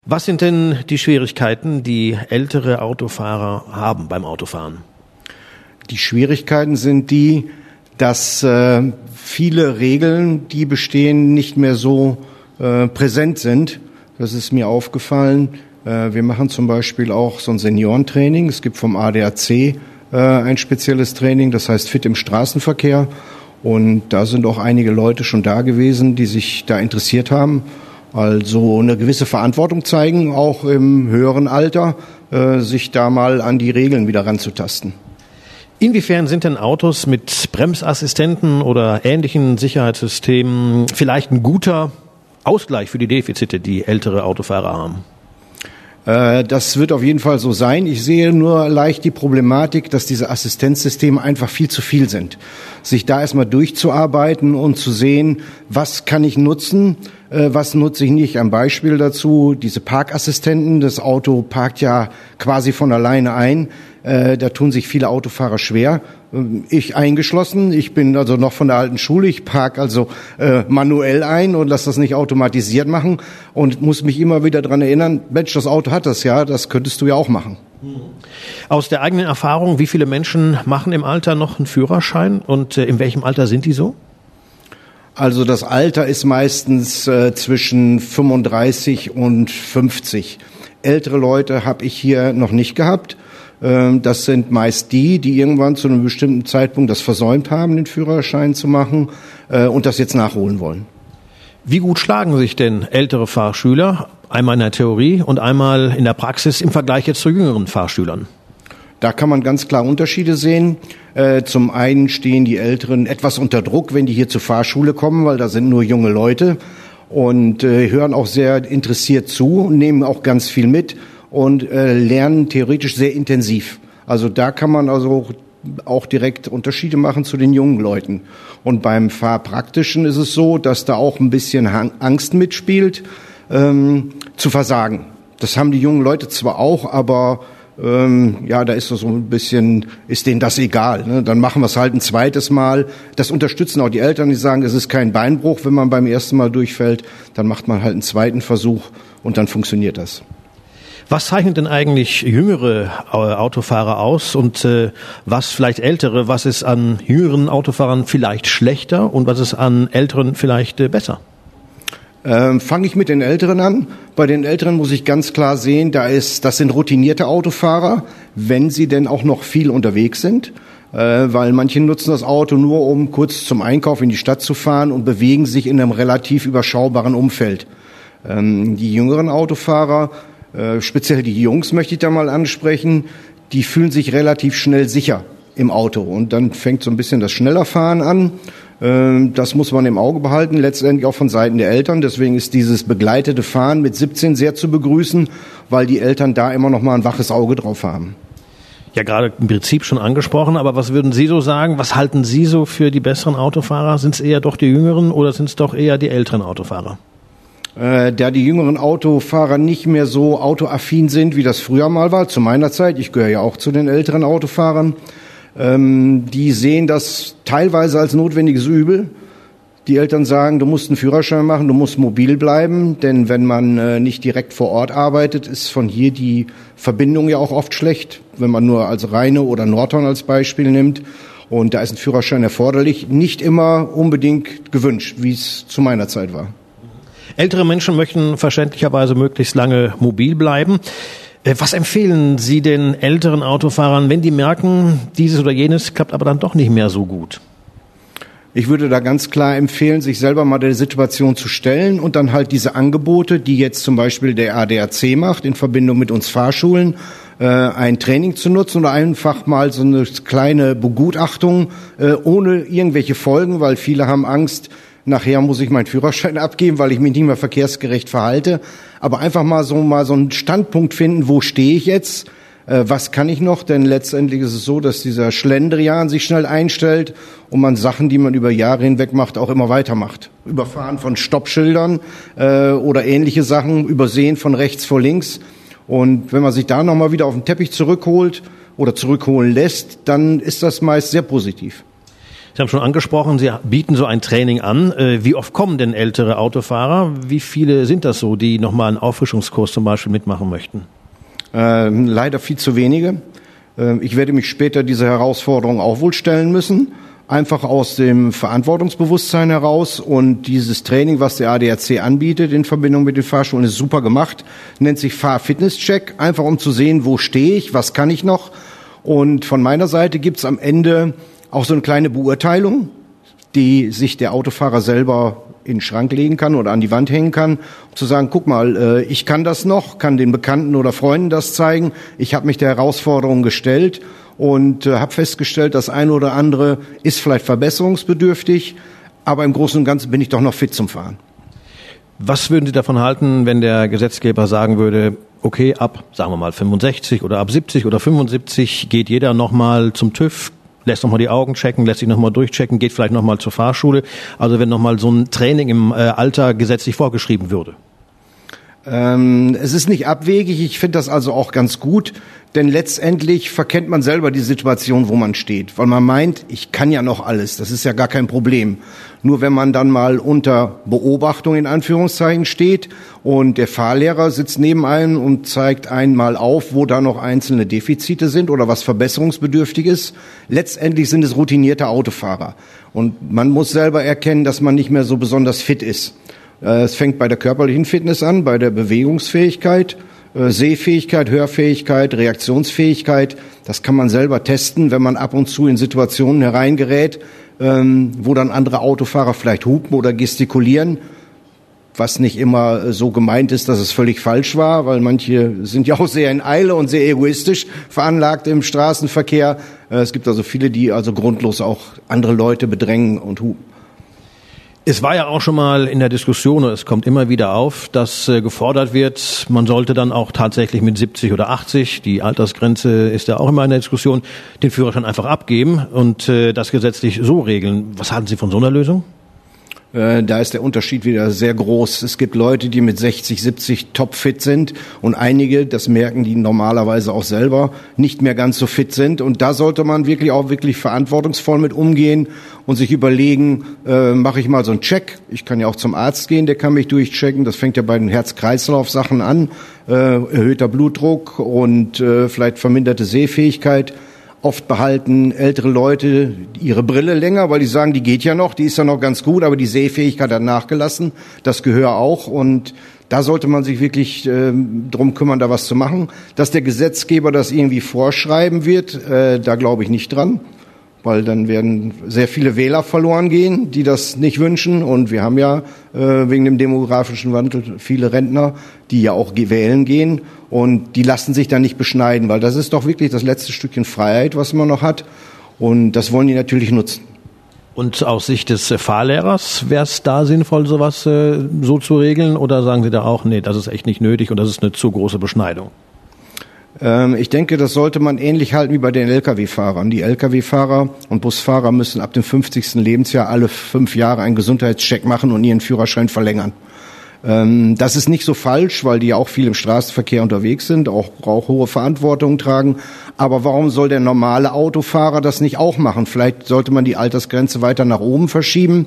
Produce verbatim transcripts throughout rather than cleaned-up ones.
Was sind denn die Schwierigkeiten, die ältere Autofahrer haben beim Autofahren? Die Schwierigkeiten sind die, dass äh, viele Regeln, die bestehen, nicht mehr so äh, präsent sind. Das ist mir aufgefallen. Äh, wir machen zum Beispiel auch so ein Seniorentraining. Es gibt vom A D A C äh, ein spezielles Training, das heißt Fit im Straßenverkehr. Und da sind auch einige Leute schon da gewesen, die sich da interessiert haben. Also eine gewisse Verantwortung zeigen, auch im höheren Alter, äh, sich da mal an die Regeln wieder ranzutasten. Inwiefern sind denn Autos mit Bremsassistenten oder ähnlichen Sicherheitssystemen vielleicht ein guter Ausgleich für die Defizite, die ältere Autofahrer haben? Äh, das wird auf jeden Fall so sein. Ich sehe nur leicht die Problematik, dass diese Assistenzsysteme einfach viel zu viel sind. Sich da erstmal durchzuarbeiten und zu sehen, was kann ich nutzen, äh, was nutze ich nicht. Ein Beispiel dazu, diese Parkassistenten. Das Auto parkt ja quasi von alleine ein. Äh, da tun sich viele Autofahrer schwer. Ich eingeschlossen. Ich bin also noch von der alten Schule. Ich parke also äh, manuell ein und lasse das nicht automatisiert machen und muss mich immer wieder dran erinnern, Mensch, das Auto hat das ja, das könntest du ja auch machen. Aus der eigenen Erfahrung, wie viele Menschen machen im Alter noch einen Führerschein und äh, in welchem Alter sind die so? Also das Alter ist meistens äh, zwischen fünfunddreißig und fünfzig. Ältere Leute habe ich hier noch nicht gehabt. Das sind meist die, die irgendwann zu einem bestimmten Zeitpunkt das versäumt haben, den Führerschein zu machen und das jetzt nachholen wollen. Wie gut schlagen sich denn ältere Fahrschüler, einmal in der Theorie und einmal in der Praxis, im Vergleich jetzt zu jüngeren Fahrschülern? Da kann man ganz klar Unterschiede sehen. Zum einen stehen die Älteren etwas unter Druck, wenn die hier zur Fahrschule kommen, weil da sind nur junge Leute und hören auch sehr interessiert zu, nehmen auch ganz viel mit und äh, lernen theoretisch sehr intensiv. Also da kann man also auch direkt Unterschiede machen zu den jungen Leuten. Und beim Fahrpraktischen ist es so, dass da auch ein bisschen Angst mitspielt, ähm, zu versagen. Das haben die jungen Leute zwar auch, aber ähm, ja, da ist so ein bisschen, ist denen das egal. Ne? Dann machen wir es halt ein zweites Mal. Das unterstützen auch die Eltern, die sagen, es ist kein Beinbruch, wenn man beim ersten Mal durchfällt. Dann macht man halt einen zweiten Versuch und dann funktioniert das. Was zeichnet denn eigentlich jüngere Autofahrer aus und äh, was vielleicht ältere? Was ist an jüngeren Autofahrern vielleicht schlechter und was ist an älteren vielleicht äh, besser? Ähm, fange ich mit den Älteren an. Bei den Älteren muss ich ganz klar sehen, da ist, das sind routinierte Autofahrer, wenn sie denn auch noch viel unterwegs sind. Äh, weil manche nutzen das Auto nur, um kurz zum Einkauf in die Stadt zu fahren und bewegen sich in einem relativ überschaubaren Umfeld. Ähm, die jüngeren Autofahrer, Äh, speziell die Jungs möchte ich da mal ansprechen, die fühlen sich relativ schnell sicher im Auto und dann fängt so ein bisschen das Schnellerfahren an. Äh, das muss man im Auge behalten, letztendlich auch von Seiten der Eltern. Deswegen ist dieses begleitete Fahren mit siebzehn sehr zu begrüßen, weil die Eltern da immer noch mal ein waches Auge drauf haben. Ja, gerade im Prinzip schon angesprochen, aber was würden Sie so sagen? Was halten Sie so für die besseren Autofahrer? Sind es eher doch die jüngeren oder sind es doch eher die älteren Autofahrer? Äh, da die jüngeren Autofahrer nicht mehr so autoaffin sind, wie das früher mal war, zu meiner Zeit, ich gehöre ja auch zu den älteren Autofahrern, ähm, die sehen das teilweise als notwendiges Übel. Die Eltern sagen, du musst einen Führerschein machen, du musst mobil bleiben, denn wenn man äh, nicht direkt vor Ort arbeitet, ist von hier die Verbindung ja auch oft schlecht, wenn man nur als Rheine oder Nordhorn als Beispiel nimmt. Und da ist ein Führerschein erforderlich, nicht immer unbedingt gewünscht, wie es zu meiner Zeit war. Ältere Menschen möchten verständlicherweise möglichst lange mobil bleiben. Was empfehlen Sie den älteren Autofahrern, wenn die merken, dieses oder jenes klappt aber dann doch nicht mehr so gut? Ich würde da ganz klar empfehlen, sich selber mal der Situation zu stellen und dann halt diese Angebote, die jetzt zum Beispiel der A D A C macht, in Verbindung mit uns Fahrschulen, äh, ein Training zu nutzen oder einfach mal so eine kleine Begutachtung äh, ohne irgendwelche Folgen, weil viele haben Angst, nachher muss ich meinen Führerschein abgeben, weil ich mich nicht mehr verkehrsgerecht verhalte. Aber einfach mal so mal so einen Standpunkt finden, wo stehe ich jetzt? Äh, was kann ich noch? Denn letztendlich ist es so, dass dieser Schlendrian sich schnell einstellt und man Sachen, die man über Jahre hinweg macht, auch immer weitermacht. Überfahren von Stoppschildern äh, oder ähnliche Sachen, Übersehen von rechts vor links. Und wenn man sich da nochmal wieder auf den Teppich zurückholt oder zurückholen lässt, dann ist das meist sehr positiv. Sie haben schon angesprochen, Sie bieten so ein Training an. Wie oft kommen denn ältere Autofahrer? Wie viele sind das so, die nochmal einen Auffrischungskurs zum Beispiel mitmachen möchten? Äh, leider viel zu wenige. Äh, ich werde mich später dieser Herausforderung auch wohl stellen müssen. Einfach aus dem Verantwortungsbewusstsein heraus, und dieses Training, was der A D A C anbietet in Verbindung mit den Fahrschulen, ist super gemacht, nennt sich Fahr-Fitness-Check, einfach um zu sehen, wo stehe ich, was kann ich noch. Und von meiner Seite gibt's am Ende auch so eine kleine Beurteilung, die sich der Autofahrer selber in den Schrank legen kann oder an die Wand hängen kann, um zu sagen, guck mal, ich kann das noch, kann den Bekannten oder Freunden das zeigen, ich habe mich der Herausforderung gestellt und äh, habe festgestellt, das eine oder andere ist vielleicht verbesserungsbedürftig, aber im Großen und Ganzen bin ich doch noch fit zum Fahren. Was würden Sie davon halten, wenn der Gesetzgeber sagen würde, okay, ab, sagen wir mal, fünfundsechzig oder ab siebzig oder fünfundsiebzig geht jeder nochmal zum TÜV, lässt nochmal die Augen checken, lässt sich nochmal durchchecken, geht vielleicht nochmal zur Fahrschule. Also wenn nochmal so ein Training im äh, Alter gesetzlich vorgeschrieben würde. Ähm, es ist nicht abwegig, ich finde das also auch ganz gut, denn letztendlich verkennt man selber die Situation, wo man steht, weil man meint, ich kann ja noch alles, das ist ja gar kein Problem. Nur wenn man dann mal unter Beobachtung in Anführungszeichen steht und der Fahrlehrer sitzt neben einem und zeigt einen mal auf, wo da noch einzelne Defizite sind oder was verbesserungsbedürftig ist, letztendlich sind es routinierte Autofahrer und man muss selber erkennen, dass man nicht mehr so besonders fit ist. Es fängt bei der körperlichen Fitness an, bei der Bewegungsfähigkeit, Sehfähigkeit, Hörfähigkeit, Reaktionsfähigkeit. Das kann man selber testen, wenn man ab und zu in Situationen hereingerät, wo dann andere Autofahrer vielleicht hupen oder gestikulieren, was nicht immer so gemeint ist, dass es völlig falsch war, weil manche sind ja auch sehr in Eile und sehr egoistisch veranlagt im Straßenverkehr. Es gibt also viele, die also grundlos auch andere Leute bedrängen und hupen. Es war ja auch schon mal in der Diskussion, es kommt immer wieder auf, dass äh, gefordert wird, man sollte dann auch tatsächlich mit siebzig oder achtzig, die Altersgrenze ist ja auch immer in der Diskussion, den Führerschein einfach abgeben und äh, das gesetzlich so regeln. Was halten Sie von so einer Lösung? Äh, da ist der Unterschied wieder sehr groß. Es gibt Leute, die mit sechzig, siebzig topfit sind und einige, das merken die normalerweise auch selber, nicht mehr ganz so fit sind. Und da sollte man wirklich auch wirklich verantwortungsvoll mit umgehen und sich überlegen, äh, mache ich mal so einen Check. Ich kann ja auch zum Arzt gehen, der kann mich durchchecken. Das fängt ja bei den Herz-Kreislauf-Sachen an. Äh, erhöhter Blutdruck und äh, vielleicht verminderte Sehfähigkeit. Oft behalten ältere Leute ihre Brille länger, weil die sagen, die geht ja noch, die ist ja noch ganz gut, aber die Sehfähigkeit hat nachgelassen, das Gehör auch. Und da sollte man sich wirklich äh, drum kümmern, da was zu machen. Dass der Gesetzgeber das irgendwie vorschreiben wird, äh, da glaube ich nicht dran, weil dann werden sehr viele Wähler verloren gehen, die das nicht wünschen. Und wir haben ja äh, wegen dem demografischen Wandel viele Rentner, die ja auch wählen gehen. Und die lassen sich dann nicht beschneiden, weil das ist doch wirklich das letzte Stückchen Freiheit, was man noch hat. Und das wollen die natürlich nutzen. Und aus Sicht des Fahrlehrers, wäre es da sinnvoll, sowas äh, so zu regeln? Oder sagen Sie da auch, nee, das ist echt nicht nötig und das ist eine zu große Beschneidung? Ähm, ich denke, das sollte man ähnlich halten wie bei den L K W-Fahrern. Die L K W-Fahrer und Busfahrer müssen ab dem fünfzigsten Lebensjahr alle fünf Jahre einen Gesundheitscheck machen und ihren Führerschein verlängern. Das ist nicht so falsch, weil die ja auch viel im Straßenverkehr unterwegs sind, auch, auch hohe Verantwortung tragen. Aber warum soll der normale Autofahrer das nicht auch machen? Vielleicht sollte man die Altersgrenze weiter nach oben verschieben.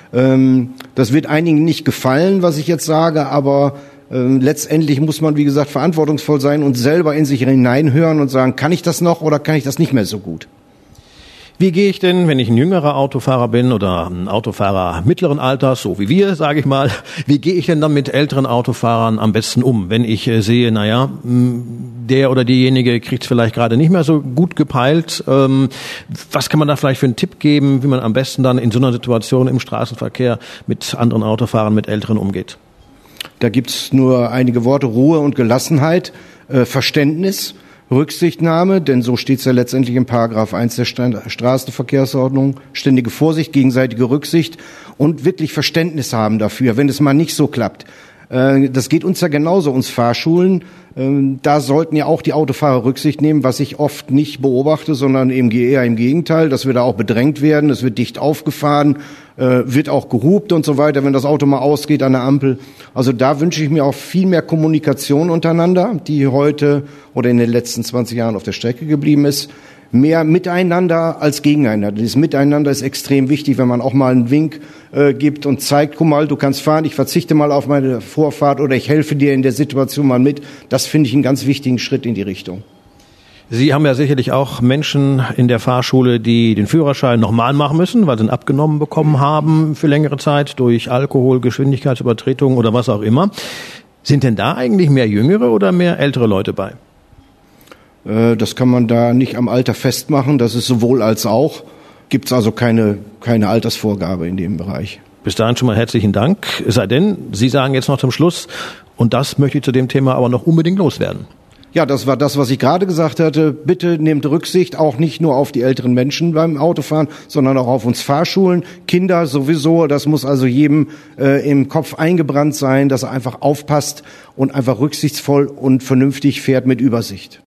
Das wird einigen nicht gefallen, was ich jetzt sage, aber letztendlich muss man, wie gesagt, verantwortungsvoll sein und selber in sich hineinhören und sagen, kann ich das noch oder kann ich das nicht mehr so gut? Wie gehe ich denn, wenn ich ein jüngerer Autofahrer bin oder ein Autofahrer mittleren Alters, so wie wir, sage ich mal, wie gehe ich denn dann mit älteren Autofahrern am besten um, wenn ich äh, sehe, naja, der oder diejenige kriegt es vielleicht gerade nicht mehr so gut gepeilt. Ähm, was kann man da vielleicht für einen Tipp geben, wie man am besten dann in so einer Situation im Straßenverkehr mit anderen Autofahrern, mit Älteren umgeht? Da gibt's nur einige Worte: Ruhe und Gelassenheit, äh, Verständnis, Rücksichtnahme, denn so steht es ja letztendlich im Paragraph eins der Straßenverkehrsordnung, ständige Vorsicht, gegenseitige Rücksicht und wirklich Verständnis haben dafür, wenn es mal nicht so klappt. Das geht uns ja genauso, uns Fahrschulen. Da sollten ja auch die Autofahrer Rücksicht nehmen, was ich oft nicht beobachte, sondern eben eher im Gegenteil, dass wir da auch bedrängt werden, es wird dicht aufgefahren, wird auch gehupt und so weiter, wenn das Auto mal ausgeht an der Ampel. Also da wünsche ich mir auch viel mehr Kommunikation untereinander, die heute oder in den letzten zwanzig Jahren auf der Strecke geblieben ist. mehr miteinander als gegeneinander. Dieses Miteinander ist extrem wichtig, wenn man auch mal einen Wink äh, gibt und zeigt, guck mal, du kannst fahren, ich verzichte mal auf meine Vorfahrt oder ich helfe dir in der Situation mal mit. Das finde ich einen ganz wichtigen Schritt in die Richtung. Sie haben ja sicherlich auch Menschen in der Fahrschule, die den Führerschein nochmal machen müssen, weil sie ihn abgenommen bekommen haben für längere Zeit durch Alkohol, Geschwindigkeitsübertretung oder was auch immer. Sind denn da eigentlich mehr jüngere oder mehr ältere Leute bei? Äh, das kann man da nicht am Alter festmachen. Das ist sowohl als auch. Gibt es also keine, keine Altersvorgabe in dem Bereich. Bis dahin schon mal herzlichen Dank. Es sei denn, Sie sagen jetzt noch zum Schluss, und das möchte ich zu dem Thema aber noch unbedingt loswerden. Ja, das war das, was ich gerade gesagt hatte. Bitte nehmt Rücksicht auch nicht nur auf die älteren Menschen beim Autofahren, sondern auch auf uns Fahrschulen, Kinder sowieso. Das muss also jedem äh, im Kopf eingebrannt sein, dass er einfach aufpasst und einfach rücksichtsvoll und vernünftig fährt mit Übersicht.